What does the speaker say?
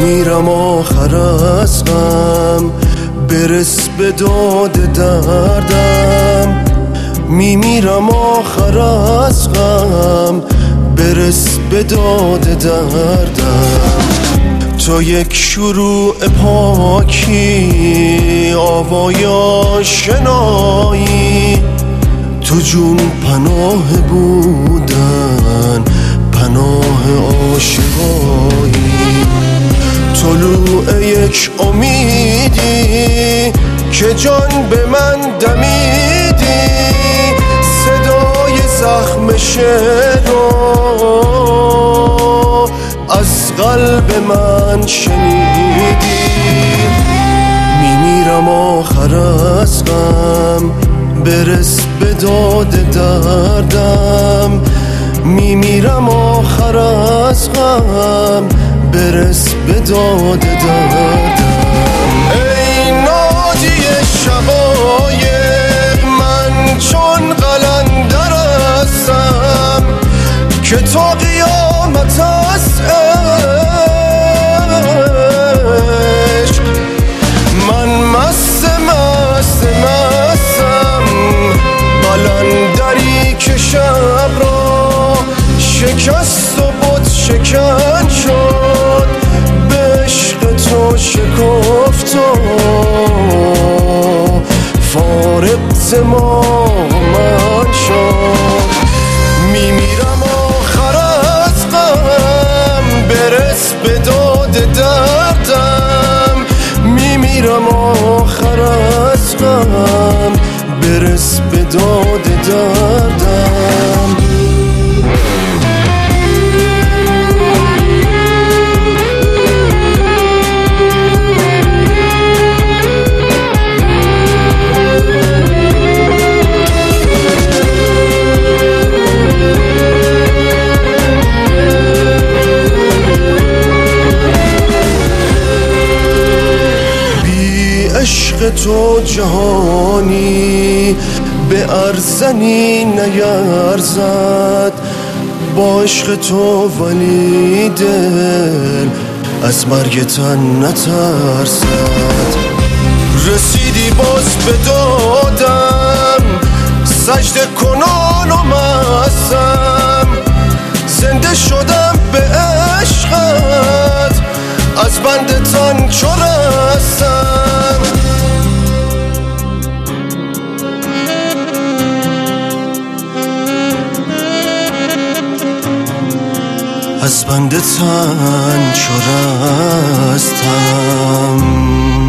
میمیرم آخر از غم، برس به داد دردم. میمیرم آخر از غم، برس به داد دردم. تا یک شروع پاکی آوای آشنایی، تو جون پناه بودن، پناه عاشقایی. طلوع یک امیدی که جان به من دمیدی، صدای زخم شعرو از قلب من شنیدی. میمیرم آخر از غم، برس به داد دردم. میمیرم آخر از غم، برس به داد دردم. ای نادی شقایق، من چون قلندر هستم که تا قیامت از عشق من مستم. قلندری که شب را شکست و بت شکن شد، به عشق تو شکفت و فارغ زمان شد. میمیرم آخر از غم، برس به داد دردم. میمیرم آخر از غم، برس به داد دردم. عشق تو جهانی به ارزنی نیرزد، با عشق تو ولی دل از مرگ تن نترسد. رسیدی باز به دادم، سجده کنان و مستم. زنده شدم به عشقت، از بند تن چو رستم. از بند تن چو رستم.